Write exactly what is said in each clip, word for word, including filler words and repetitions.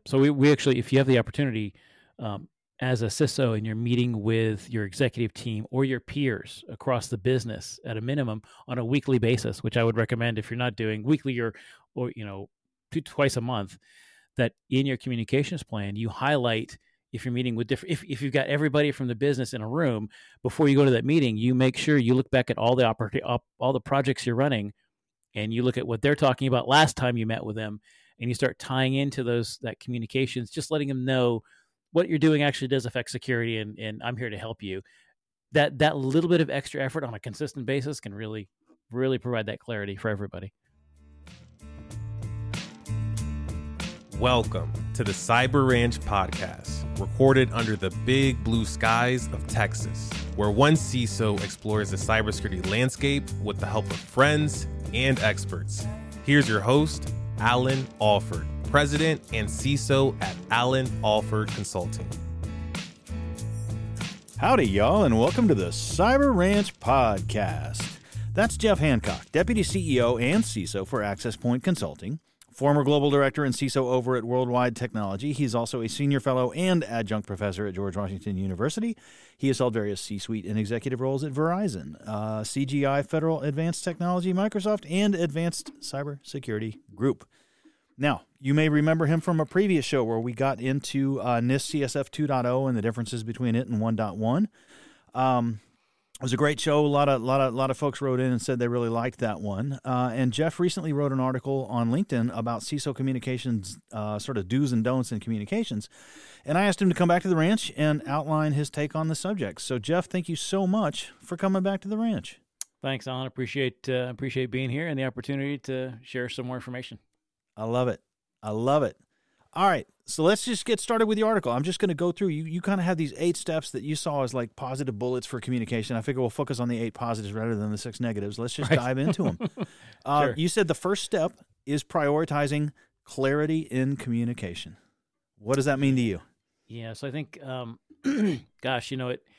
so we, we actually, if you have the opportunity, um, as a C I S O and you're meeting with your executive team or your peers across the business at a minimum on a weekly basis, which I would recommend if you're not doing weekly or, or you know, two, twice a month, that in your communications plan, you highlight if you're meeting with different, if, if you've got everybody from the business in a room, before you go to that meeting, you make sure you look back at all the oppor- all the projects you're running and you look at what they're talking about last time you met with them and you start tying into those, that communications, just letting them know what you're doing actually does affect security, and, and I'm here to help you. That that little bit of extra effort on a consistent basis can really, really provide that clarity for everybody. Welcome to the Cyber Ranch podcast, recorded under the big blue skies of Texas, where one C I S O explores the cybersecurity landscape with the help of friends and experts. Here's your host, Alan Alford, President and C I S O at Alan Alford Consulting. Howdy, y'all, and welcome to the Cyber Ranch podcast. That's Jeff Hancock, Deputy C E O and C I S O for Access Point Consulting, former Global Director and C I S O over at Worldwide Technology. He's also a Senior Fellow and Adjunct Professor at George Washington University. He has held various C-suite and executive roles at Verizon, uh, C G I, Federal Advanced Technology, Microsoft, and Advanced Cybersecurity Group. Now, you may remember him from a previous show where we got into uh, NIST C S F two point oh and the differences between it and one point one. Um, it was a great show. A lot of, lot of, lot of folks wrote in and said they really liked that one. Uh, and Jeff recently wrote an article on LinkedIn about C I S O communications, uh, sort of do's and don'ts in communications. And I asked him to come back to the ranch and outline his take on the subject. So, Jeff, thank you so much for coming back to the ranch. Thanks, Alan. Appreciate uh, appreciate being here and the opportunity to share some more information. I love it. I love it. All right, so let's just get started with the article. I'm just going to go through. You you kind of have these eight steps that you saw as like positive bullets for communication. I figure we'll focus on the eight positives rather than the six negatives. Let's just right. dive into them. uh, sure. You said the first step is prioritizing clarity in communication. What does that mean to you? Yeah, so I think, um, gosh, you know, it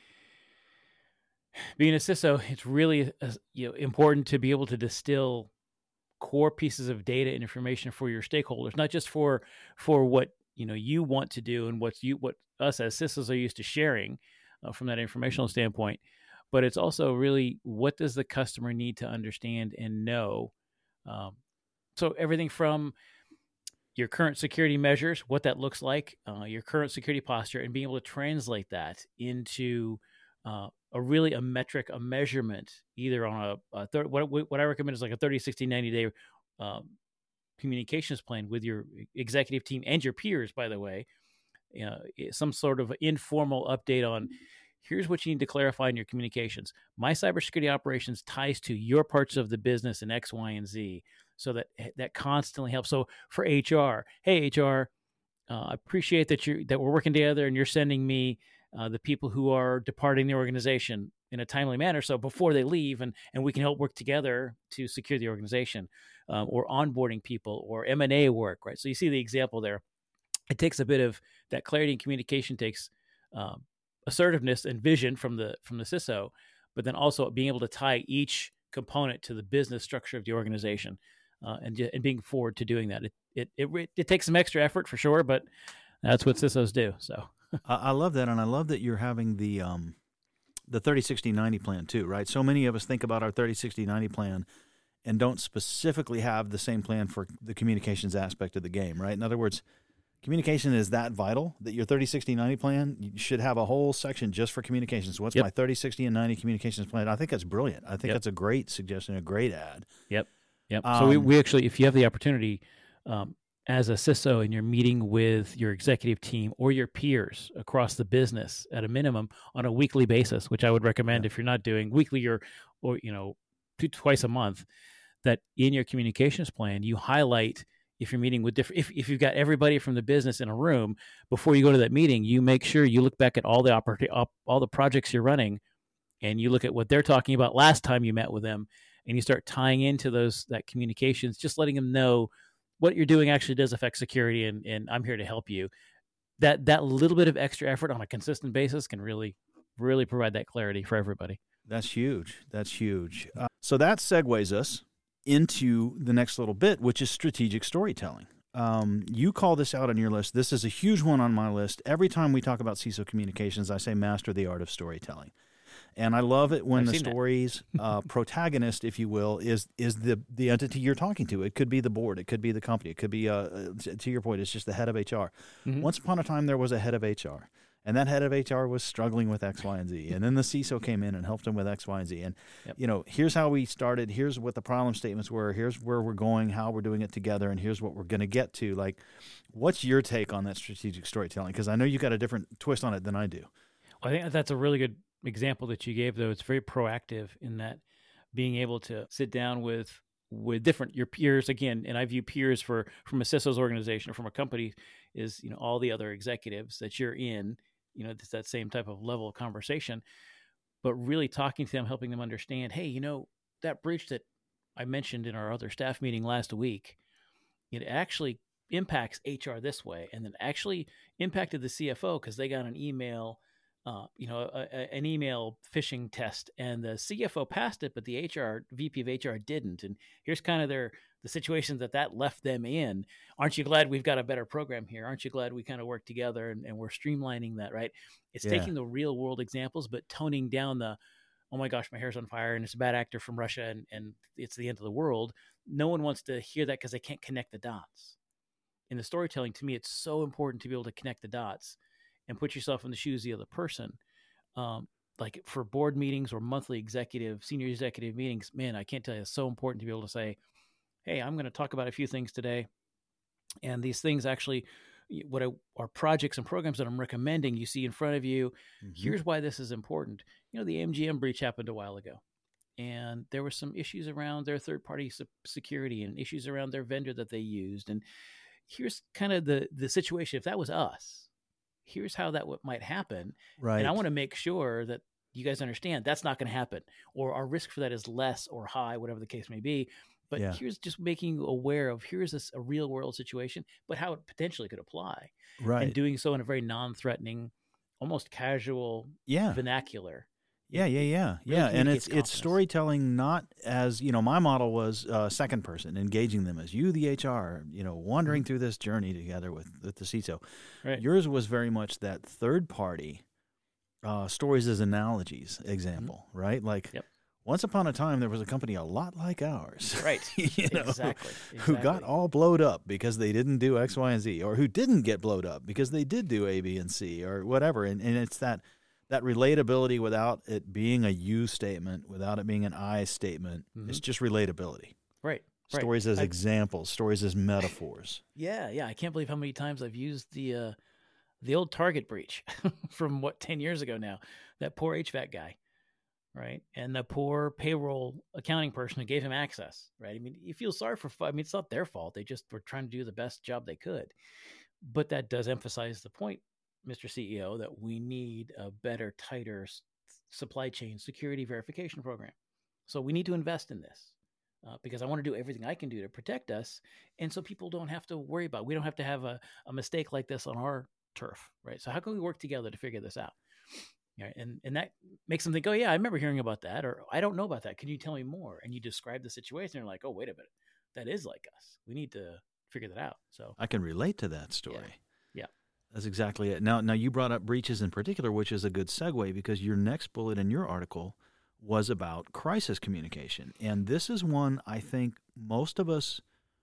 being a C I S O, it's really uh, you know important to be able to distill core pieces of data and information for your stakeholders, not just for for what you know you want to do and what's you what us as C I S Os are used to sharing uh, from that informational standpoint, but it's also really what does the customer need to understand and know. Um, so everything from your current security measures, what that looks like, uh, your current security posture, and being able to translate that into uh, a really a metric, a measurement, either on a, a third, what, what I recommend is like a thirty, sixty, ninety day um, communications plan with your executive team and your peers, by the way, uh, some sort of informal update on here's what you need to clarify in your communications. My cybersecurity operations ties to your parts of the business in X, Y, and Z. So that that constantly helps. So for H R, hey, H R, uh, I appreciate that you that we're working together and you're sending me Uh, the people who are departing the organization in a timely manner. So before they leave and, and we can help work together to secure the organization um, or onboarding people or M and A work, right? So you see the example there. It takes a bit of that clarity and communication takes um, assertiveness and vision from the, from the C I S O, but then also being able to tie each component to the business structure of the organization uh, and, and being forward to doing that. It, it, it, it takes some extra effort for sure, but that's what C I S Os do. So. I love that, and I love that you're having the um, the thirty, sixty, ninety plan too, right? So many of us think about our thirty, sixty, ninety plan and don't specifically have the same plan for the communications aspect of the game, right? In other words, communication is that vital that your thirty, sixty, ninety plan, you should have a whole section just for communications. So what's yep. my thirty, sixty, and ninety communications plan? I think that's brilliant. I think yep. that's a great suggestion, a great ad. Yep, yep. Um, so we, we actually, if you have the opportunity, um, as a C I S O and you're meeting with your executive team or your peers across the business at a minimum on a weekly basis, which I would recommend yeah. if you're not doing weekly or, or you know, two, twice a month, that in your communications plan, you highlight if you're meeting with different, if, if you've got everybody from the business in a room, before you go to that meeting, you make sure you look back at all the oppor- op, all the projects you're running and you look at what they're talking about last time you met with them and you start tying into those, that communications, just letting them know what you're doing actually does affect security, and, and I'm here to help you. That that little bit of extra effort on a consistent basis can really, really provide that clarity for everybody. That's huge. That's huge. Uh, so that segues us into the next little bit, which is strategic storytelling. Um, you call this out on your list. This is a huge one on my list. Every time we talk about C I S O communications, I say master the art of storytelling. And I love it when I've the seen story's uh, protagonist, if you will, is is the the entity you're talking to. It could be the board. It could be the company. It could be, uh, to your point, it's just the head of H R. Mm-hmm. Once upon a time, there was a head of H R. And that head of H R was struggling with X, Y, and Z. And then the C I S O came in and helped him with X, Y, and Z. And, Yep. you know, here's how we started. Here's what the problem statements were. Here's where we're going, how we're doing it together, and here's what we're going to get to. Like, what's your take on that strategic storytelling? Because I know you got a different twist on it than I do. Well, I think that's a really good example that you gave, though. It's very proactive in that being able to sit down with with different your peers again, and I view peers for from a C I S O's organization or from a company is, you know, all the other executives that you're in. You know, it's that same type of level of conversation, but really talking to them, helping them understand, hey, you know, that breach that I mentioned in our other staff meeting last week, it actually impacts H R this way, and then actually impacted the C F O because they got an email, uh, you know, a, a, an email phishing test, and the C F O passed it, but the H R V P of H R didn't. And here's kind of their the situation that that left them in. Aren't you glad we've got a better program here? Aren't you glad we kind of work together and, and we're streamlining that, right? It's Yeah. taking the real world examples, but toning down the, oh my gosh, my hair's on fire and it's a bad actor from Russia and, and it's the end of the world. No one wants to hear that because they can't connect the dots. In the storytelling, to me, it's so important to be able to connect the dots and put yourself in the shoes of the other person. Um, like for board meetings or monthly executive, senior executive meetings, man, I can't tell you, it's so important to be able to say, hey, I'm going to talk about a few things today. And these things actually, what I, are projects and programs that I'm recommending you see in front of you. Mm-hmm. Here's why this is important. You know, the A M G M breach happened a while ago. And there were some issues around their third-party security and issues around their vendor that they used. And here's kind of the, the situation. If that was us, here's how that w- might happen. Right. And I want to make sure that you guys understand that's not going to happen, or our risk for that is less or high, whatever the case may be. But Yeah. here's just making you aware of here's this, a real world situation, but how it potentially could apply. Right. And doing so in a very non-threatening, almost casual Yeah. vernacular. Yeah, yeah, yeah, Really yeah, and it's communicates it's confidence. storytelling not as, you know, my model was uh, second person, engaging them as you, the H R, you know, wandering through this journey together with, with the C I S O. Right. Yours was very much that third party uh, stories as analogies example, right? Like Yep. once upon a time there was a company a lot like ours, Right. you know, Exactly. who got Exactly. all blowed up because they didn't do X, Y, and Z, or who didn't get blowed up because they did do A, B, and C, or whatever. And and it's that. That relatability without it being a you statement, without it being an I statement, Mhm. it's just relatability. Right. Right. Stories as I- examples, stories as metaphors. Yeah, yeah. I can't believe how many times I've used the uh, the old Target breach from what ten years ago now. That poor H V A C guy, right? And the poor payroll accounting person who gave him access, right? I mean, you feel sorry for. I mean, it's not their fault. They just were trying to do the best job they could. But that does emphasize the point, Mister C E O, that we need a better, tighter s- supply chain security verification program. So we need to invest in this. Uh, because I want to do everything I can do to protect us. And so people don't have to worry about, we don't have to have a, a mistake like this on our turf, right? So how can we work together to figure this out? Right? And and that makes them think, oh yeah, I remember hearing about that, or I don't know about that. Can you tell me more? And you describe the situation, and you're like, oh, wait a minute. That is like us. We need to figure that out. So I can relate to that story. Yeah. Yeah. That's exactly it. Now, now you brought up breaches in particular, which is a good segue because your next bullet in your article was about crisis communication. And this is one I think most of us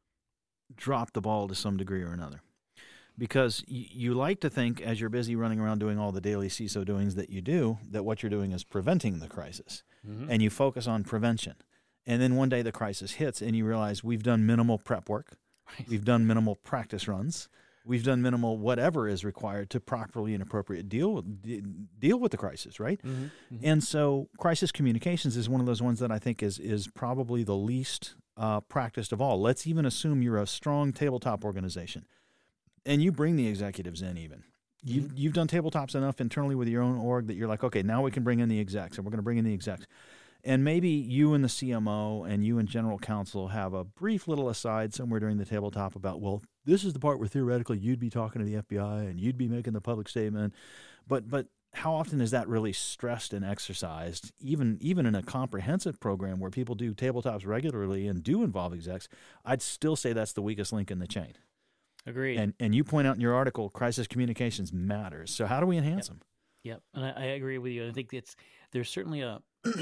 drop the ball to some degree or another. Because y- you like to think, as you're busy running around doing all the daily C I S O doings that you do, that what you're doing is preventing the crisis. Mhm. And you focus on prevention. And then one day the crisis hits and you realize we've done minimal prep work. Right. We've done minimal practice runs. We've done minimal whatever is required to properly and appropriate deal with, de- deal with the crisis, right? Mhm. Mhm. And so crisis communications is one of those ones that I think is is probably the least uh, practiced of all. Let's even assume you're a strong tabletop organization and you bring the executives in even. You've, you've done tabletops enough internally with your own org that you're like, okay, now we can bring in the execs and we're going to bring in the execs. And maybe you and the C M O and you and general counsel have a brief little aside somewhere during the tabletop about, well, this is the part where theoretically you'd be talking to the F B I and you'd be making the public statement. But but how often is that really stressed and exercised, even even in a comprehensive program where people do tabletops regularly and do involve execs? I'd still say that's the weakest link in the chain. Agreed. And and you point out in your article, crisis communications matters. So how do we enhance Yep. them? Yep, and I, I agree with you. I think it's there's certainly a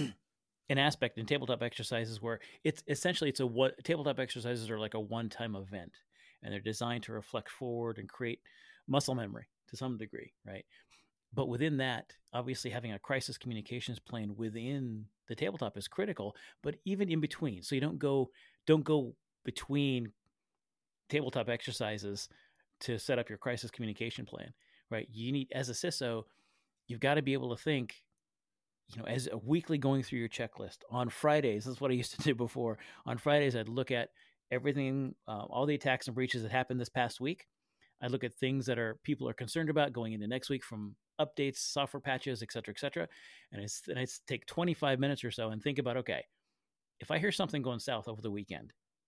an aspect in tabletop exercises where it's essentially it's a what tabletop exercises are like a one-time event, and they're designed to reflect forward and create muscle memory to some degree, right? But within that, obviously having a crisis communications plan within the tabletop is critical, but even in between. So you don't go don't go between tabletop exercises to set up your crisis communication plan, right? You need, as a C I S O, you've got to be able to think, you know, as a weekly going through your checklist. On Fridays, this is what I used to do before. On Fridays, I'd look at everything, uh, all the attacks and breaches that happened this past week. I'd look at things that are people are concerned about going into next week from updates, software patches, et cetera, et cetera. And it's, and it's take twenty-five minutes or so and think about, okay, if I hear something going south over the weekend,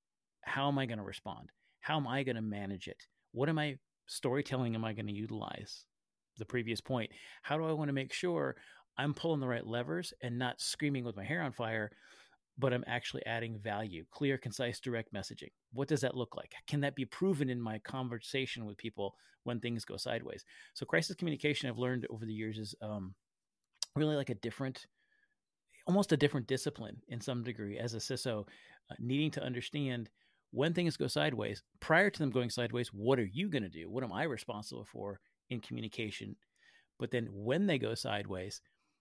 how am I going to respond? How am I going to manage it? What am I storytelling am I going to utilize? The previous point. How do I want to make sure I'm pulling the right levers and not screaming with my hair on fire, but I'm actually adding value, clear, concise, direct messaging? What does that look like? Can that be proven in my conversation with people when things go sideways? So crisis communication, I've learned over the years, is um, really like a different, almost a different discipline in some degree as a C I S O, uh, needing to understand when things go sideways, prior to them going sideways, what are you going to do? What am I responsible for in communication? But then when they go sideways,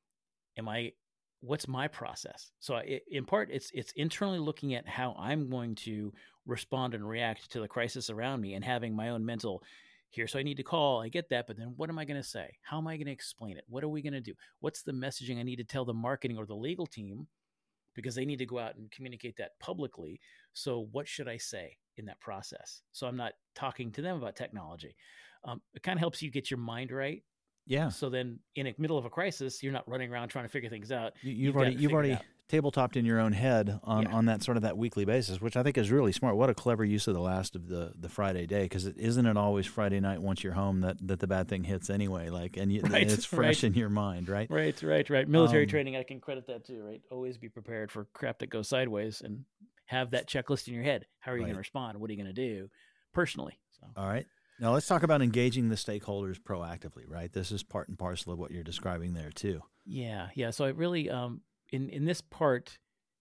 am I, what's my process? So I, in part, it's it's internally looking at how I'm going to respond and react to the crisis around me and having my own mental, here's who I need to call. I get that, but then what am I going to say? How am I going to explain it? What are we going to do? What's the messaging I need to tell the marketing or the legal team? Because they need to go out and communicate that publicly. So what should I say in that process? So I'm not talking to them about technology. Um, it kind of helps you get your mind right. Yeah. So then in the middle of a crisis, you're not running around trying to figure things out. You, you've, You've already got it you've figured already out. tabletopped in your own head on, Yeah. on that sort of that weekly basis, which I think is really smart. What a clever use of the last of the, the Friday day, because it isn't it always Friday night once you're home that, that the bad thing hits anyway. Like, and, you, Right, and it's fresh right. in your mind, right? Right, right, right. Military Um, training, I can credit that too, right? Always be prepared for crap that goes sideways and have that checklist in your head. How are you Right. going to respond? What are you going to do personally? So All right. Now let's talk about engaging the stakeholders proactively, right? This is part and parcel of what you're describing there too. yeah, yeah. So I really, um, in in this part,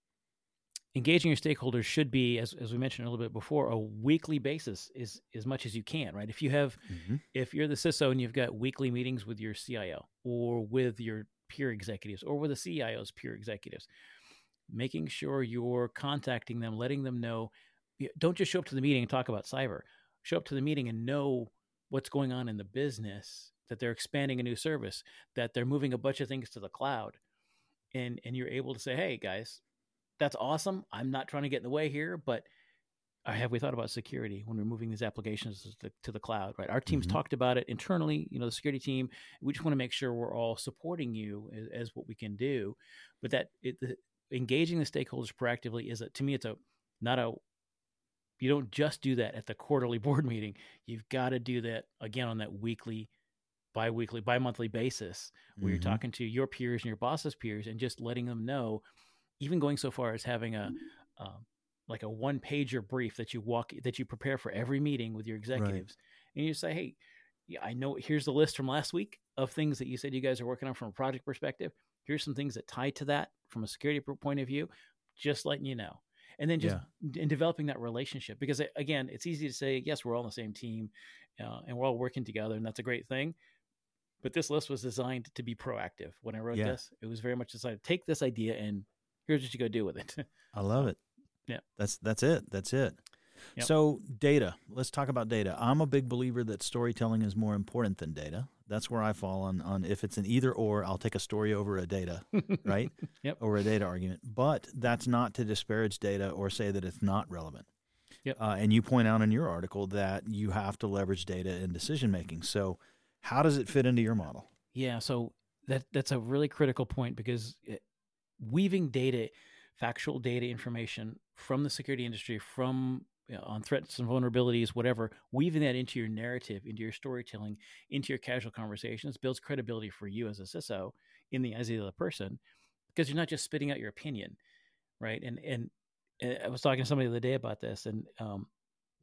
engaging your stakeholders should be, as as we mentioned a little bit before, a weekly basis is as much as you can, right? If you have, Mm-hmm. if you're the C I S O and you've got weekly meetings with your C I O or with your peer executives or with the C I O's peer executives, making sure you're contacting them, letting them know, don't just show up to the meeting and talk about cyber. Show up to the meeting and know what's going on in the business, that they're expanding a new service, that they're moving a bunch of things to the cloud. And, and you're able to say, hey, guys, that's awesome. I'm not trying to get in the way here, but have we thought about security when we're moving these applications to the, to the cloud, right? Our team's Mhm. talked about it internally, you know, the security team. We just want to make sure we're all supporting you as, as what we can do. But that it, the, engaging the stakeholders proactively is, a, to me, it's a not a, you don't just do that at the quarterly board meeting. You've got to do that again on that weekly, bi-weekly, bi-monthly basis where Mhm. you're talking to your peers and your boss's peers and just letting them know, even going so far as having a, um, like a one pager brief that you walk, that you prepare for every meeting with your executives. Right. And you say, hey, yeah, I know here's the list from last week of things that you said you guys are working on from a project perspective. Here's some things that tie to that from a security point of view, just letting you know. And then just yeah. in developing that relationship, because again, it's easy to say, yes, we're all on the same team uh, and we're all working together, and that's a great thing. But this list was designed to be proactive. When I wrote yeah. this, it was very much designed, take this idea and here's what you go do with it. I love it. Yeah. That's, that's it. That's it. Yep. So data, let's talk about data. I'm a big believer that storytelling is more important than data. That's where I fall on, on if it's an either or, I'll take a story over a data, right? Yep. Or a data argument. But that's not to disparage data or say that it's not relevant. Yep. Uh, and you point out in your article that you have to leverage data in decision making. So how does it fit into your model? Yeah, so that that's a really critical point, because it, weaving data, factual data information from the security industry, from you know, on threats and vulnerabilities, whatever, weaving that into your narrative, into your storytelling, into your casual conversations, builds credibility for you as a C I S O in the eyes of the other person, because you're not just spitting out your opinion, right? And and, and I was talking to somebody the other day about this, and um,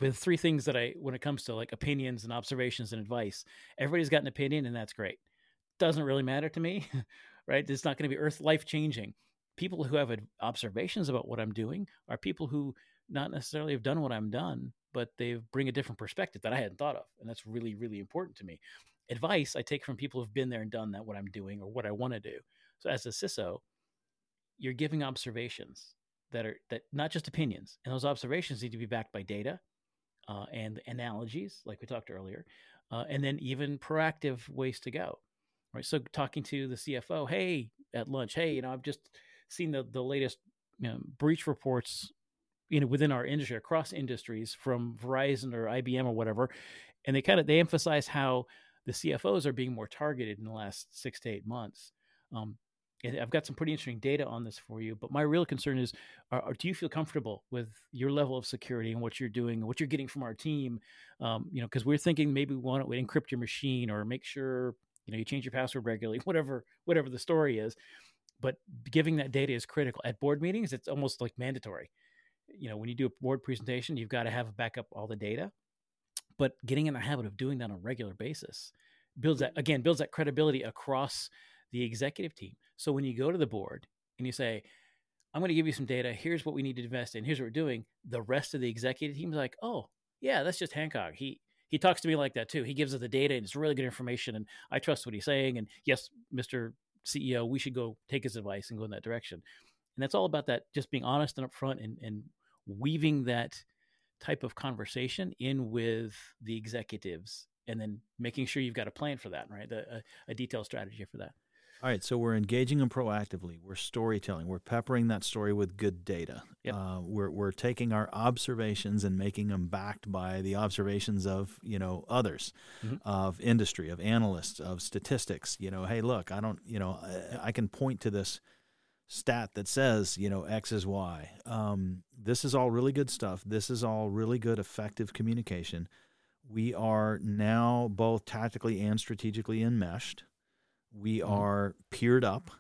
with three things that I, when it comes to like opinions and observations and advice, everybody's got an opinion and that's great. Doesn't really matter to me, right? It's not going to be earth life changing. People who have observations about what I'm doing are people who not necessarily have done what I'm done, but they bring a different perspective that I hadn't thought of. And that's really, really important to me. Advice I take from people who've been there and done that, what I'm doing or what I want to do. So as a C I S O, you're giving observations that are that not just opinions. And those observations need to be backed by data uh, and analogies, like we talked earlier, uh, and then even proactive ways to go. Right. So talking to the C F O, hey, at lunch, hey, you know, I've just seen the the latest you know, breach reports, you know, within our industry, across industries, from Verizon or I B M or whatever, and they kind of they emphasize how the C F Os are being more targeted in the last six to eight months. Um, and I've got some pretty interesting data on this for you. But my real concern is, are, are, do you feel comfortable with your level of security and what you're doing and what you're getting from our team? Um, you know, because we're thinking maybe we want to encrypt your machine or make sure you know you change your password regularly, whatever whatever the story is. But giving that data is critical. At board meetings, it's almost like mandatory. You know, when you do a board presentation, you've got to have backup all the data. But getting in the habit of doing that on a regular basis builds that, again, builds that credibility across the executive team. So when you go to the board and you say, I'm going to give you some data, here's what we need to invest in, here's what we're doing, the rest of the executive team is like, oh, yeah, that's just Hancock. He he talks to me like that too. He gives us the data and it's really good information and I trust what he's saying. And yes, Mister C E O, we should go take his advice and go in that direction. And that's all about that, just being honest and upfront and, and weaving that type of conversation in with the executives and then making sure you've got a plan for that, right? A, a, a detailed strategy for that. All right, so we're engaging them proactively. We're storytelling. We're peppering that story with good data. Yep. Uh, we're we're taking our observations and making them backed by the observations of you know others, mm-hmm. of industry, of analysts, of statistics. You know, hey, look, I don't, you know, I, I can point to this stat that says you know X is Y. Um, this is all really good stuff. This is all really good, effective communication. We are now both tactically and strategically enmeshed. We mm-hmm. are peered up.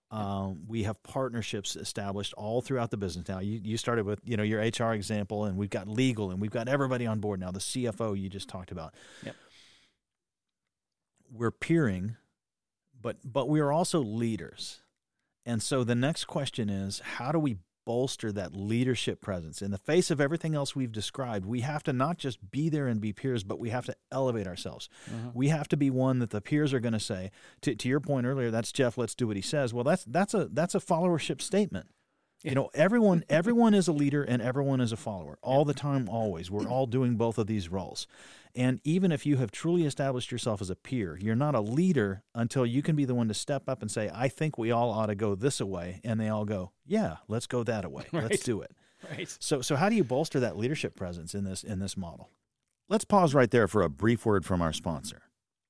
Um, we have partnerships established all throughout the business. Now, you, you started with you know your H R example, and we've got legal, and we've got everybody on board now. The C F O you just talked about. Yep. We're peering, but but we are also leaders. And so the next question is, how do we bolster that leadership presence? In the face of everything else we've described, we have to not just be there and be peers, but we have to elevate ourselves. Uh-huh. We have to be one that the peers are going to say, to, to your point earlier, that's Jeff, let's do what he says. Well, that's that's a that's a followership statement. You know, everyone everyone is a leader and everyone is a follower all the time, always. We're all doing both of these roles. And even if you have truly established yourself as a peer, you're not a leader until you can be the one to step up and say, I think we all ought to go this way. And they all go, yeah, let's go that way. Right. Let's do it. Right. So so how do you bolster that leadership presence in this in this model? Let's pause right there for a brief word from our sponsor.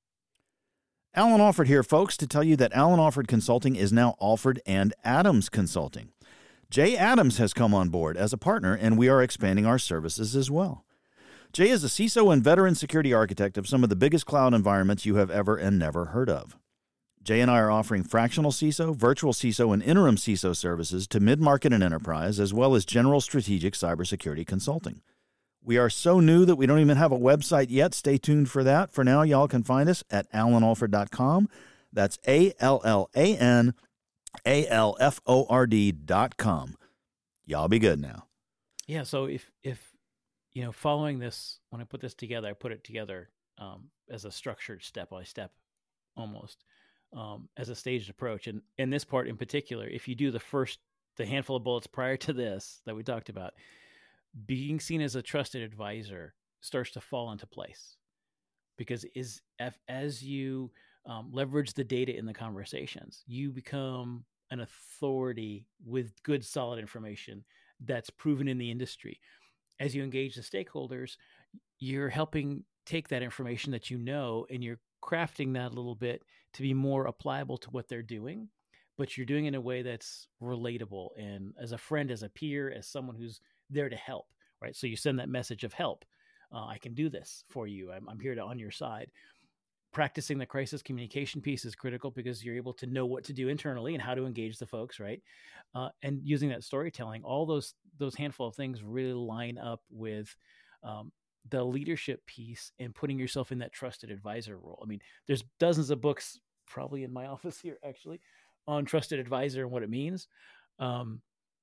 Alan Alford here, folks, to tell you that Alan Alford Consulting is now Alford and Adams Consulting. Jay Adams has come on board as a partner, and we are expanding our services as well. Jay is a C I S O and veteran security architect of some of the biggest cloud environments you have ever and never heard of. Jay and I are offering fractional C I S O, virtual C I S O, and interim C I S O services to mid-market and enterprise, as well as general strategic cybersecurity consulting. We are so new that we don't even have a website yet. Stay tuned for that. For now, y'all can find us at alan alford dot com. That's A L L A N A L F O R D dot com. Y'all be good now. Yeah, so if, if you know, following this, when I put this together, I put it together um, as a structured step-by-step almost, um, as a staged approach. And in this part in particular, if you do the first, the handful of bullets prior to this that we talked about, being seen as a trusted advisor starts to fall into place. Because is as you um, leverage the data in the conversations, you become an authority with good, solid information that's proven in the industry. As you engage the stakeholders, you're helping take that information that you know, and you're crafting that a little bit to be more applicable to what they're doing, but you're doing it in a way that's relatable and as a friend, as a peer, as someone who's there to help, right? So you send that message of help. Uh, I can do this for you. I'm, I'm here to on your side. Practicing the crisis communication piece is critical because you're able to know what to do internally and how to engage the folks, right? Uh, and using that storytelling, all those those handful of things really line up with Um, the leadership piece and putting yourself in that trusted advisor role. I mean, there's dozens of books probably in my office here actually on trusted advisor and what it means. Um,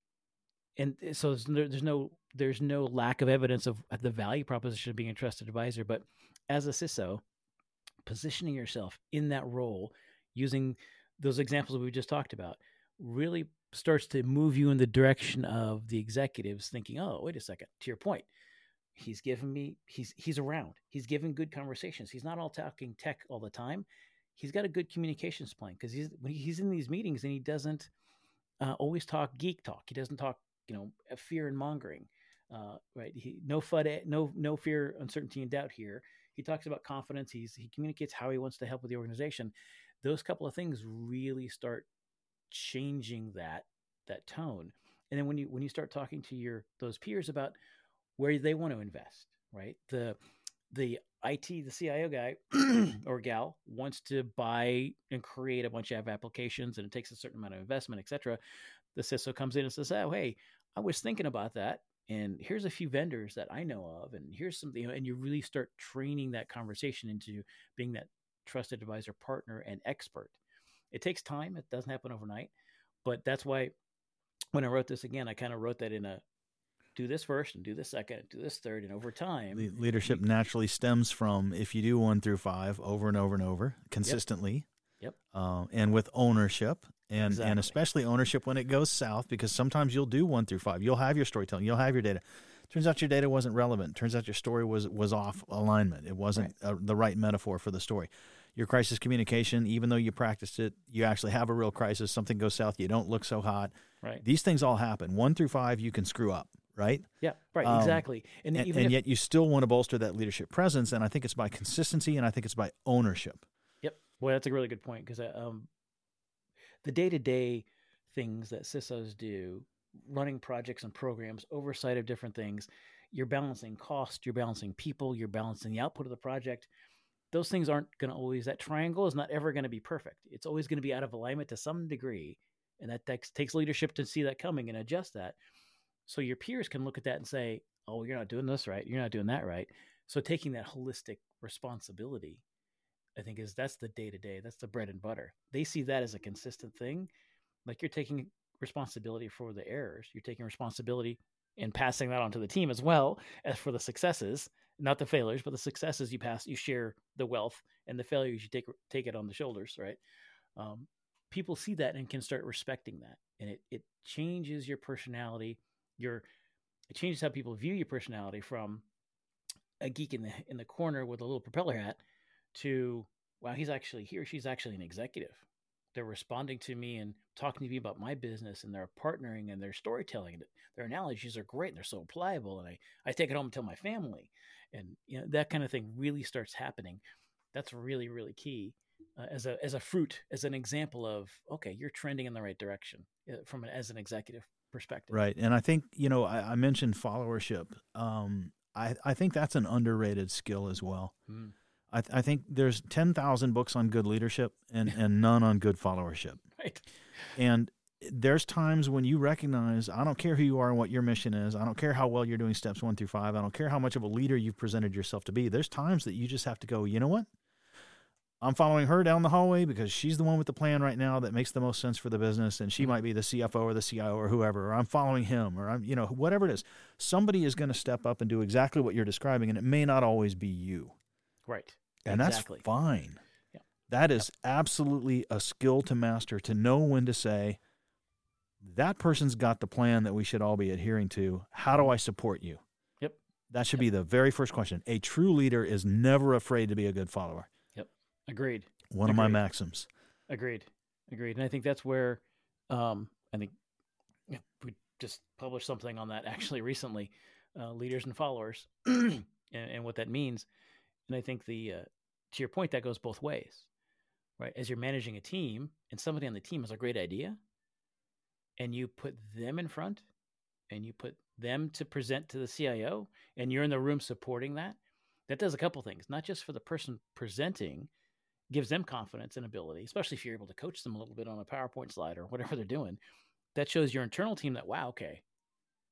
and so there's no, there's no, there's no lack of evidence of the value proposition of being a trusted advisor, but as a C I S O, positioning yourself in that role using those examples we just talked about really starts to move you in the direction of the executives thinking, oh, wait a second, to your point, he's giving me, he's, he's around, he's giving good conversations. He's not all talking tech all the time. He's got a good communications plan because he's, when he's in these meetings and he doesn't uh, always talk geek talk. He doesn't talk, you know, fear and mongering, uh, right? He, no F U D, no, no fear, uncertainty, and doubt here. He talks about confidence. He's, he communicates how he wants to help with the organization. Those couple of things really start changing that, that tone. And then when you, when you start talking to your, those peers about where they want to invest, right? The, the I T, the C I O guy or gal wants to buy and create a bunch of applications and it takes a certain amount of investment, et cetera. The C I S O comes in and says, oh, hey, I was thinking about that. And here's a few vendors that I know of. And here's something, you know, and you really start training that conversation into being that trusted advisor, partner, and expert. It takes time. It doesn't happen overnight. But that's why when I wrote this again, I kind of wrote that in a do this first and do this second and do this third. And over time, the leadership you, naturally stems from if you do one through five over and over and over consistently. Yep. Uh, and with ownership and, exactly. and especially ownership when it goes south, because sometimes you'll do one through five. You'll have your storytelling. You'll have your data. Turns out your data wasn't relevant. Turns out your story was, was off alignment. It wasn't right. uh, the right metaphor for the story. Your crisis communication, even though you practiced it, you actually have a real crisis. Something goes south. You don't look so hot. Right. These things all happen. One through five, you can screw up. Right? Yeah, right, um, exactly. And, and, even and if, yet you still want to bolster that leadership presence, and I think it's by consistency, and I think it's by ownership. Yep. Boy, that's a really good point, because um, the day-to-day things that C I S Os do, running projects and programs, oversight of different things, you're balancing cost, you're balancing people, you're balancing the output of the project. Those things aren't going to always, that triangle is not ever going to be perfect. It's always going to be out of alignment to some degree, and that takes, takes leadership to see that coming and adjust that. So your peers can look at that and say, oh, you're not doing this right. You're not doing that right. So taking that holistic responsibility, I think is that's the day-to-day. That's the bread and butter. They see that as a consistent thing. Like you're taking responsibility for the errors. You're taking responsibility and passing that on to the team as well as for the successes, not the failures, but the successes you pass, you share the wealth, and the failures you take, take it on the shoulders, right? Um, people see that and can start respecting that. And it, it changes your personality. Your it changes how people view your personality from a geek in the in the corner with a little propeller hat to, wow, he's actually he or she's actually an executive. They're responding to me and talking to me about my business, and they're partnering, and their storytelling, their analogies are great, and they're so pliable, and I, I take it home and tell my family, and you know that kind of thing really starts happening. That's really, really key uh, as a as a fruit, as an example of, okay, you're trending in the right direction uh, from an, as an executive perspective. Right. And I think, you know, I, I mentioned followership. Um, I, I think that's an underrated skill as well. Mm. I, th- I think there's ten thousand books on good leadership and, and none on good followership. Right. And there's times when you recognize, I don't care who you are and what your mission is. I don't care how well you're doing steps one through five. I don't care how much of a leader you've presented yourself to be. There's times that you just have to go, you know what? I'm following her down the hallway because she's the one with the plan right now that makes the most sense for the business, and she mm-hmm. might be the C F O or the C I O or whoever, or I'm following him, or I'm, you know, whatever it is. Somebody is going to step up and do exactly what you're describing, and it may not always be you. Right. And exactly. that's fine. Yeah. That is yep. absolutely a skill to master, to know when to say, that person's got the plan that we should all be adhering to. How do I support you? Yep. That should yep. be the very first question. A true leader is never afraid to be a good follower. Agreed. One Agreed. of my maxims. Agreed. Agreed. And I think that's where um, I think we just published something on that actually recently, uh, leaders and followers and, and what that means. And I think the, uh, to your point, that goes both ways, right? As you're managing a team and somebody on the team has a great idea and you put them in front and you put them to present to the C I O and you're in the room supporting that, that does a couple things, not just for the person presenting, gives them confidence and ability, especially if you're able to coach them a little bit on a PowerPoint slide or whatever they're doing. That shows your internal team that, wow, okay,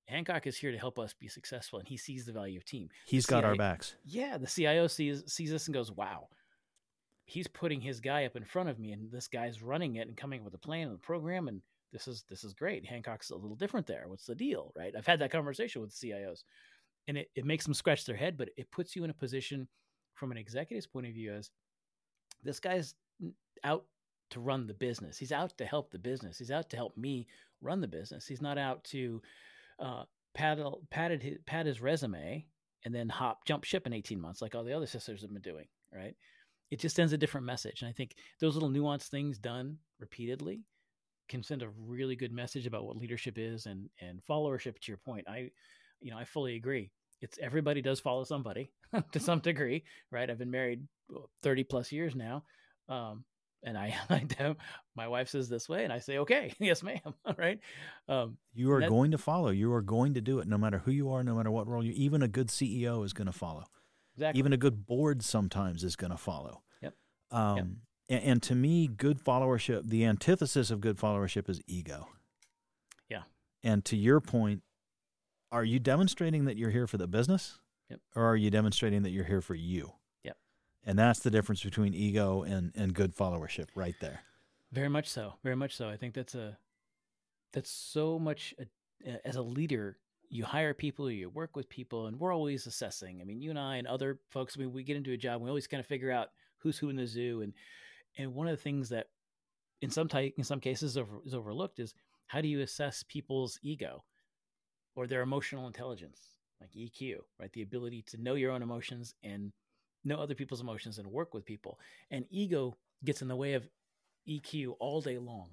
Hancock is here to help us be successful, and he sees the value of team. He's got our backs. Yeah, the C I O sees sees this and goes, wow, he's putting his guy up in front of me, and this guy's running it and coming up with a plan and a program, and this is this is great. Hancock's a little different there. What's the deal, right? I've had that conversation with C I Os, and it, it makes them scratch their head, but it puts you in a position from an executive's point of view as this guy's out to run the business. He's out to help the business. He's out to help me run the business. He's not out to uh, paddle, padded his, pad his resume and then hop, jump ship in eighteen months like all the other sisters have been doing, right? It just sends a different message. And I think those little nuanced things done repeatedly can send a really good message about what leadership is and, and followership. To your point, I, you know, I fully agree. It's everybody does follow somebody to some degree, right? I've been married thirty plus years now. Um, and I, I do, my wife says this way and I say, okay, yes, ma'am. Right. Um, you are that, going to follow, you are going to do it no matter who you are, no matter what role you, even a good C E O is going to follow. Exactly. Even a good board sometimes is going to follow. Yep. Um, yep. And, and to me, good followership, the antithesis of good followership is ego. Yeah. And to your point, are you demonstrating that you're here for the business? Yep. Or are you demonstrating that you're here for you? Yep. And that's the difference between ego and, and good followership right there. Very much so. Very much so. I think that's a, that's so much a, as a leader, you hire people, you work with people, and we're always assessing. I mean, you and I and other folks, I mean, we get into a job, we always kind of figure out who's who in the zoo. And, and one of the things that in some type, in some cases over, is overlooked is how do you assess people's ego or their emotional intelligence, like E Q, right? The ability to know your own emotions and know other people's emotions and work with people. And ego gets in the way of E Q all day long.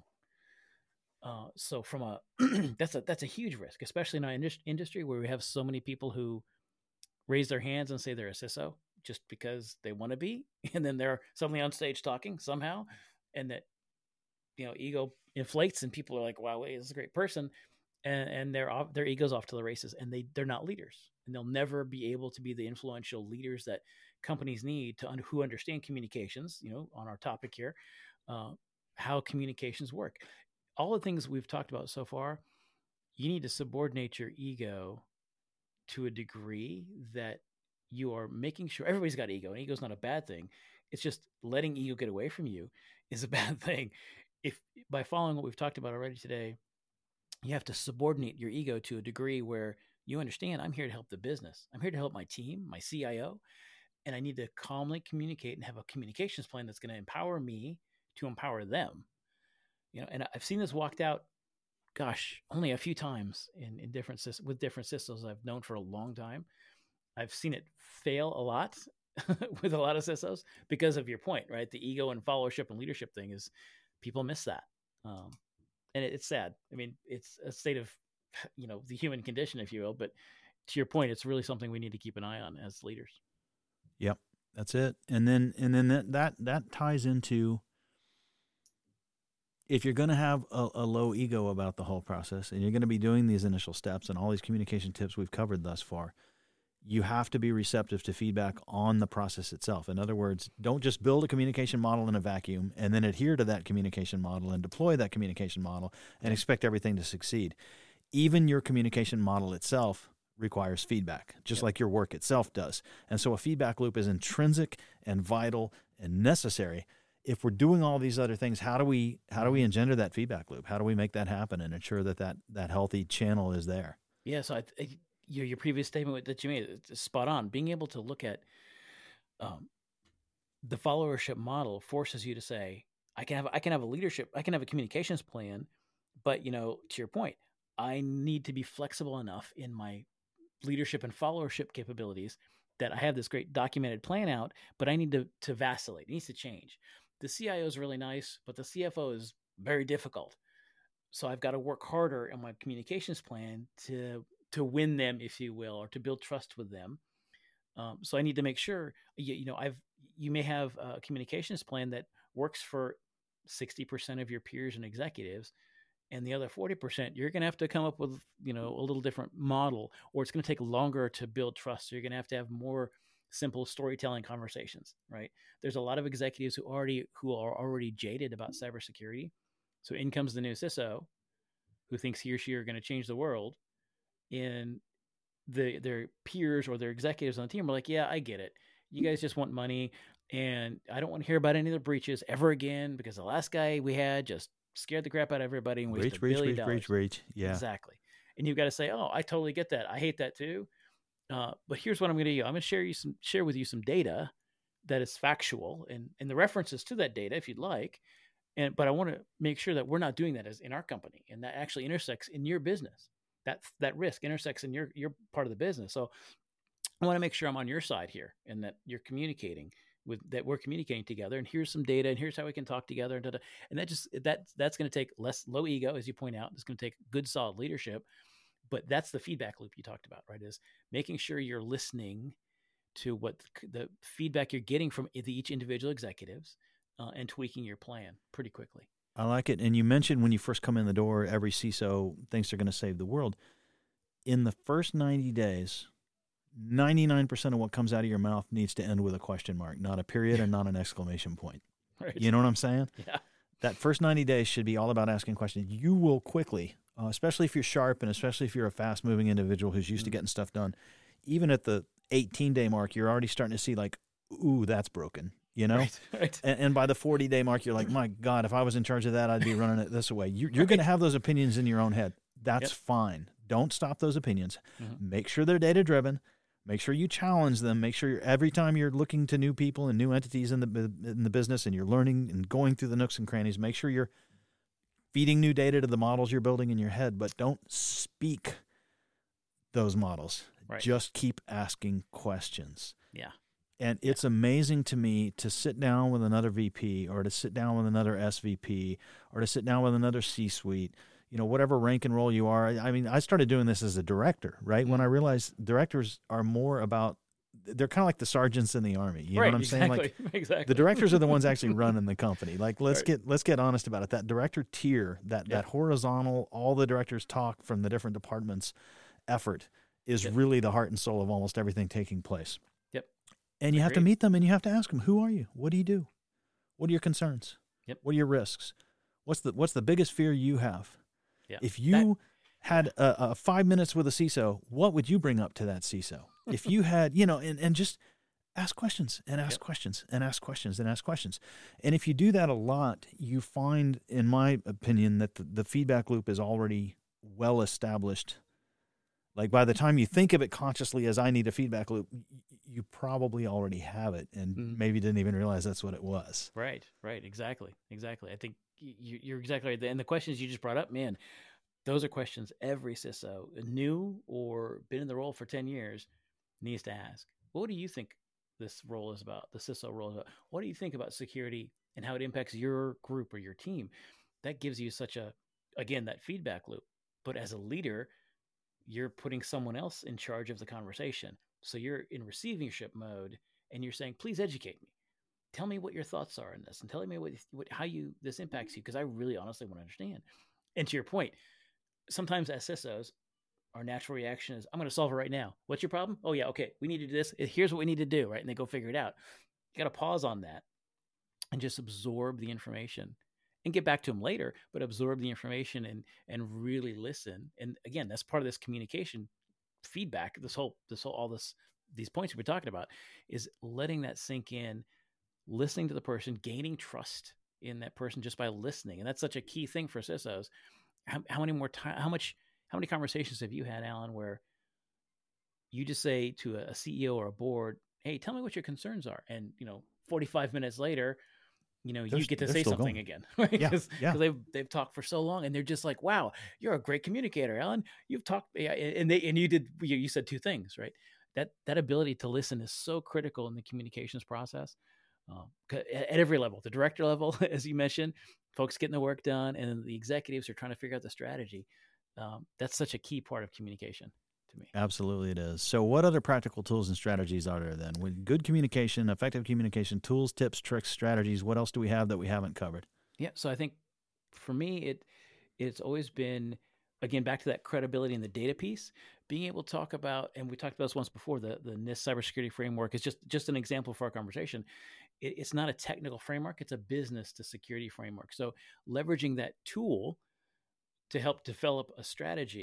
Uh, so from a, that's a, that's a huge risk, especially in our indus- industry where we have so many people who raise their hands and say they're a C I S O just because they want to be. And then they're suddenly on stage talking somehow. And that, you know, ego inflates and people are like, wow, wait, this is a great person. And, and their, their ego's off to the races and they, they're not leaders and they'll never be able to be the influential leaders that companies need to un- who understand communications, you know, on our topic here, uh, how communications work. All the things we've talked about so far, you need to subordinate your ego to a degree that you are making sure everybody's got ego, and ego's not a bad thing. It's just letting ego get away from you is a bad thing. If by following what we've talked about already today, you have to subordinate your ego to a degree where you understand I'm here to help the business. I'm here to help my team, my C I O, and I need to calmly communicate and have a communications plan that's going to empower me to empower them. You know, and I've seen this walked out, gosh, only a few times in, in different with different systems I've known for a long time. I've seen it fail a lot with a lot of C I S Os because of your point, right? The ego and followership and leadership thing is people miss that. Um, and it, it's sad. I mean, it's a state of, you know, the human condition, if you will. But to your point, it's really something we need to keep an eye on as leaders. Yep, that's it. And then and then that that, that ties into, if you're going to have a, a low ego about the whole process and you're going to be doing these initial steps and all these communication tips we've covered thus far, you have to be receptive to feedback on the process itself. In other words, don't just build a communication model in a vacuum and then adhere to that communication model and deploy that communication model and expect everything to succeed. Even your communication model itself requires feedback, just yep. like your work itself does. And so a feedback loop is intrinsic and vital and necessary. If we're doing all these other things, how do we how do we engender that feedback loop? How do we make that happen and ensure that that, that healthy channel is there? Yeah, so I, I, your your previous statement that you made is spot on. Being able to look at um, the followership model forces you to say, I can have I can have a leadership, I can have a communications plan, but you know, to your point, I need to be flexible enough in my leadership and followership capabilities that I have this great documented plan out, but I need to to vacillate. It needs to change. The C I O is really nice, but the C F O is very difficult. So I've got to work harder on my communications plan to to win them, if you will, or to build trust with them. Um, so I need to make sure, you, you know, I've you may have a communications plan that works for sixty percent of your peers and executives, and the other forty percent, you're going to have to come up with, you know, a little different model, or it's going to take longer to build trust. So you're going to have to have more simple storytelling conversations, right? There's a lot of executives who already who are already jaded about cybersecurity. So in comes the new C I S O who thinks he or she are going to change the world. and the their peers or their executives on the team are like, yeah, I get it. You guys just want money, and I don't want to hear about any of the breaches ever again because the last guy we had just scared the crap out of everybody and wasted Reach, a reach, billion reach, dollars. reach, reach. Yeah, exactly. And you've got to say, oh, I totally get that. I hate that too. Uh, but here's what I'm going to do. I'm going to share you some share with you some data that is factual and and the references to that data if you'd like. And but I want to make sure that we're not doing that as in our company, and that actually intersects in your business. That that risk intersects in your your part of the business. So I want to make sure I'm on your side here, and that you're communicating with that we're communicating together. And here's some data, and here's how we can talk together. And, and that just that that's going to take less low ego, as you point out. It's going to take good, solid leadership. But that's the feedback loop you talked about, right? Is making sure you're listening to what the, the feedback you're getting from the, each individual executives, uh, and tweaking your plan pretty quickly. I like it. And you mentioned when you first come in the door, every C I S O thinks they're going to save the world. In the first ninety days, ninety-nine percent of what comes out of your mouth needs to end with a question mark, not a period and not an exclamation point. Right. You know what I'm saying? Yeah. That first ninety days should be all about asking questions. You will quickly, uh, especially if you're sharp and especially if you're a fast-moving individual who's used mm-hmm. to getting stuff done, even at the eighteen-day mark, you're already starting to see like, ooh, that's broken, you know? Right, right. And, and by the forty-day mark, you're like, my God, if I was in charge of that, I'd be running it this way. You're, you're right. going to have those opinions in your own head. That's yep. fine. Don't stop those opinions. Mm-hmm. Make sure they're data-driven. Make sure you challenge them. Make sure you're, every time you're looking to new people and new entities in the in the business and you're learning and going through the nooks and crannies, make sure you're feeding new data to the models you're building in your head, but don't speak those models. Right. Just keep asking questions. Yeah. And it's yeah. amazing to me to sit down with another V P or to sit down with another S V P or to sit down with another C-suite, you know, whatever rank and role you are. I mean, I started doing this as a director, right? Mm-hmm. When I realized directors are more about, they're kind of like the sergeants in the Army. You right, know what I'm exactly, saying? Like exactly. The directors are the ones actually running the company. Like, let's right. get let's get honest about it. That director tier, that, yep. that horizontal, all the directors talk from the different departments effort is yep. really the heart and soul of almost everything taking place. Yep. And you Agreed. have to meet them and you have to ask them, who are you? What do you do? What are your concerns? Yep. What are your risks? What's the what's the biggest fear you have? Yeah. If you that, had a, a five minutes with a C I S O, what would you bring up to that C I S O? If you had, you know, and, and just ask questions and ask yep. questions and ask questions and ask questions. And if you do that a lot, you find, in my opinion, that the, the feedback loop is already well established. Like by the time you think of it consciously as I need a feedback loop, you probably already have it and mm. maybe didn't even realize that's what it was. Right, right. Exactly. Exactly. I think you're exactly right. And the questions you just brought up, man, those are questions every C I S O, new or been in the role for ten years, needs to ask. What do you think this role is about? The C I S O role is about? What do you think about security and how it impacts your group or your team? That gives you such a, again, that feedback loop. But as a leader, you're putting someone else in charge of the conversation. So you're in receivership mode and you're saying, please educate me. Tell me what your thoughts are in this and tell me what, what how you this impacts you, because I really honestly want to understand. And to your point, sometimes as C I S Os, our natural reaction is, I'm going to solve it right now. What's your problem? Oh, yeah, okay, we need to do this. Here's what we need to do, right? And they go figure it out. You got to pause on that and just absorb the information and get back to them later, but absorb the information and and really listen. And again, that's part of this communication feedback. This whole, this whole, all this, these points we're talking about is letting that sink in, listening to the person, gaining trust in that person just by listening. And that's such a key thing for C I S Os. How, how many more time, how much, how many conversations have you had, Alan, where you just say to a C E O or a board, hey, tell me what your concerns are. And, you know, forty-five minutes later, you know, they're, you get to say something going. again, right? Yeah, Because yeah. they've, they've talked for so long and they're just like, wow, you're a great communicator, Alan. You've talked, and they, and you did, you, you said two things, right? That, that ability to listen is so critical in the communications process. Um, at every level, the director level, as you mentioned, folks getting the work done, and the executives are trying to figure out the strategy. Um, that's such a key part of communication to me. Absolutely it is. So what other practical tools and strategies are there then? With good communication, effective communication, tools, tips, tricks, strategies, what else do we have that we haven't covered? Yeah. So I think for me, it it's always been, again, back to that credibility and the data piece, being able to talk about, and we talked about this once before, the, the NIST cybersecurity framework is just, just an example for our conversation. It, it's not a technical framework. It's a business to security framework. So leveraging that tool to help develop a strategy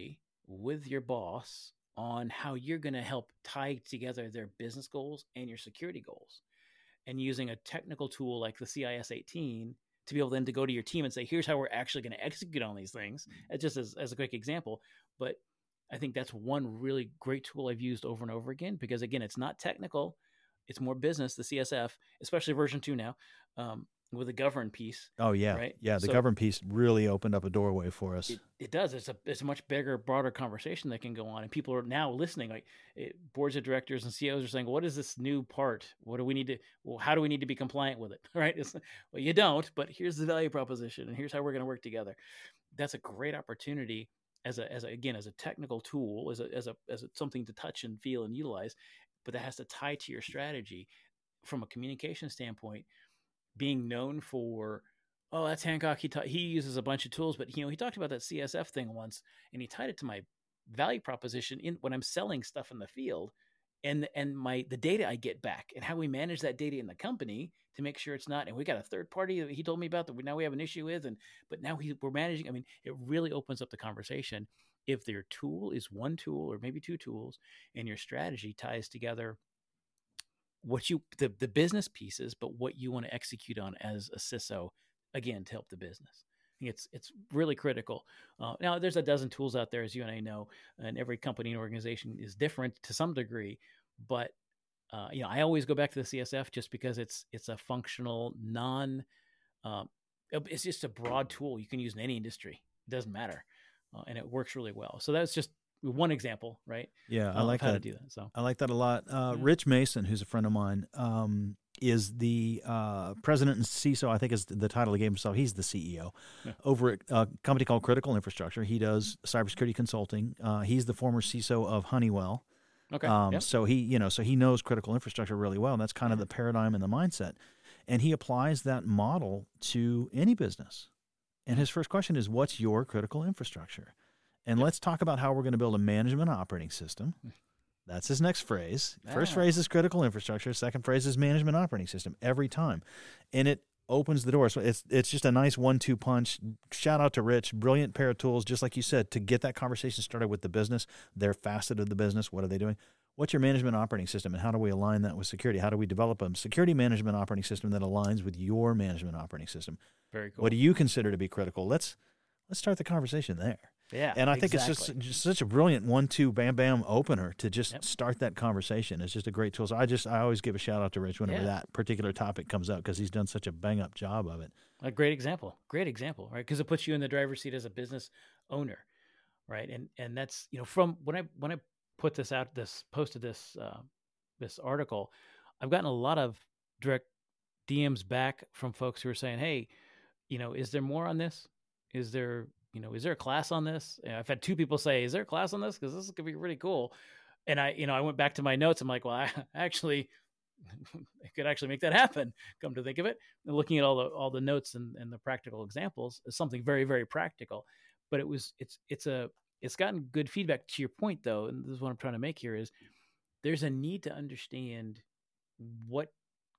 with your boss on how you're going to help tie together their business goals and your security goals, and using a technical tool like the C I S eighteen to be able then to go to your team and say, here's how we're actually going to execute on these things. It's just as, as a quick example. But I think that's one really great tool I've used over and over again, because again, it's not technical, it's more business, the C S F, especially version two now, um, with the govern piece. Oh yeah. Right. Yeah. The so govern piece really opened up a doorway for us. It, it does. It's a, it's a much bigger, broader conversation that can go on. And people are now listening, like it, boards of directors and C E Os are saying, what is this new part? What do we need to, well, how do we need to be compliant with it? Right. It's, well, you don't, but here's the value proposition and here's how we're going to work together. That's a great opportunity as a, as a, again, as a technical tool, as a, as a, as a, something to touch and feel and utilize, but that has to tie to your strategy from a communication standpoint. Being known for, oh, that's Hancock. He ta- he uses a bunch of tools, but you know he talked about that C S F thing once, and he tied it to my value proposition in when I'm selling stuff in the field, and and my the data I get back, and how we manage that data in the company to make sure it's not. And we got a third party that he told me about that we, now we have an issue with, and but now he, we're managing. I mean, it really opens up the conversation if their tool is one tool or maybe two tools, and your strategy ties together what you the, the business pieces, but what you want to execute on as a C I S O, again, to help the business. It's it's really critical. Uh, now, there's a dozen tools out there, as you and I know, and every company and organization is different to some degree. But uh, you know, I always go back to the C S F just because it's it's a functional, non. Um, it's just a broad tool you can use in any industry. It doesn't matter, uh, and it works really well. So that's just one example, right? Yeah, I uh, like how that. to do that. So I like that a lot. Uh, yeah. Rich Mason, who's a friend of mine, um, is the uh, president and C I S O. I think is the title he gave himself. He's the C E O yeah. over at a company called Critical Infrastructure. He does cybersecurity consulting. Uh, he's the former C I S O of Honeywell. Okay. Um, yep. So he, you know, so he knows critical infrastructure really well. And that's kind of the paradigm and the mindset. And he applies that model to any business. And his first question is, what's your critical infrastructure? And let's talk about how we're going to build a management operating system. That's his next phrase. First Ah. phrase is critical infrastructure. Second phrase is management operating system every time. And it opens the door. So it's it's just a nice one two punch. Shout out to Rich. Brilliant pair of tools, just like you said, to get that conversation started with the business, their facet of the business. What are they doing? What's your management operating system, and how do we align that with security? How do we develop a security management operating system that aligns with your management operating system? Very cool. What do you consider to be critical? Let's let's start the conversation there. Yeah, and I think exactly. it's just, just such a brilliant one-two bam-bam opener to just Yep. start that conversation. It's just a great tool. So I just I always give a shout out to Rich whenever Yeah. that particular topic comes up because he's done such a bang-up job of it. A great example, great example, right? Because it puts you in the driver's seat as a business owner, right? And and that's you know from when I when I put this out, this posted this uh, this article, I've gotten a lot of direct D Ms back from folks who are saying, hey, you know, is there more on this? Is there You know, is there a class on this? And I've had two people say, is there a class on this? Because this is going to be really cool. And I, you know, I went back to my notes. I'm like, well, I actually, I could actually make that happen. Come to think of it. And looking at all the, all the notes and, and the practical examples is something very, very practical. But it was, it's, it's a, it's gotten good feedback. To your point though, and this is what I'm trying to make here is there's a need to understand what,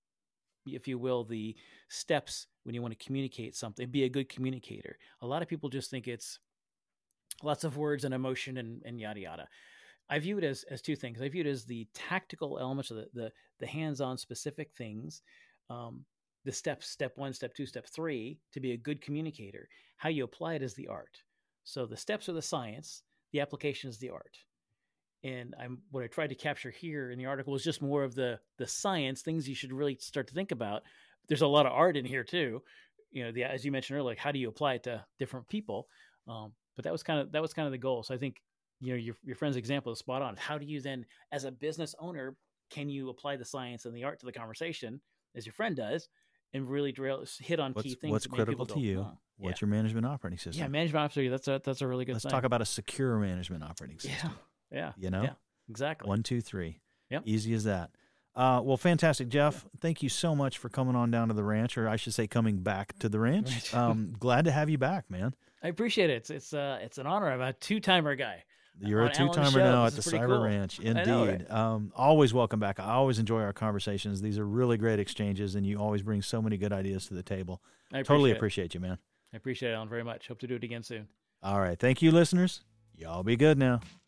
if you will, the steps when you want to communicate something, be a good communicator. A lot of people just think it's lots of words and emotion and, and yada, yada. I view it as, as two things. I view it as the tactical elements of the, the, the hands-on specific things, um, the steps, step one, step two, step three, to be a good communicator. How you apply it is the art. So the steps are the science, the application is the art. And I'm what I tried to capture here in the article is just more of the the science, things you should really start to think about. There's a lot of art in here too. You know, the as you mentioned earlier, like how do you apply it to different people? Um, but that was kind of that was kind of the goal. So I think you know your your friend's example is spot on. How do you then, as a business owner, can you apply the science and the art to the conversation as your friend does, and really drill hit on What's, key things? what's to make critical people to go, you? oh, What's yeah. your management operating system? Yeah, management operating. That's a that's a really good. Let's thing. talk about a secure management operating system. Yeah, yeah, You know, yeah, exactly. one, two, three. Yep. Easy as that. Uh, well, fantastic, Jeff. Thank you so much for coming on down to the ranch, or I should say, coming back to the ranch. Um, glad to have you back, man. I appreciate it. It's it's uh it's an honor. I'm a two timer guy. You're On a two Alan's timer show. now This at the is pretty Cyber cool. Ranch. I know, Indeed. right? um, always welcome back. I always enjoy our conversations. These are really great exchanges, and you always bring so many good ideas to the table. I Totally appreciate it. appreciate you, man. I appreciate it, Alan, very much. Hope to do it again soon. All right. Thank you, listeners. Y'all be good now.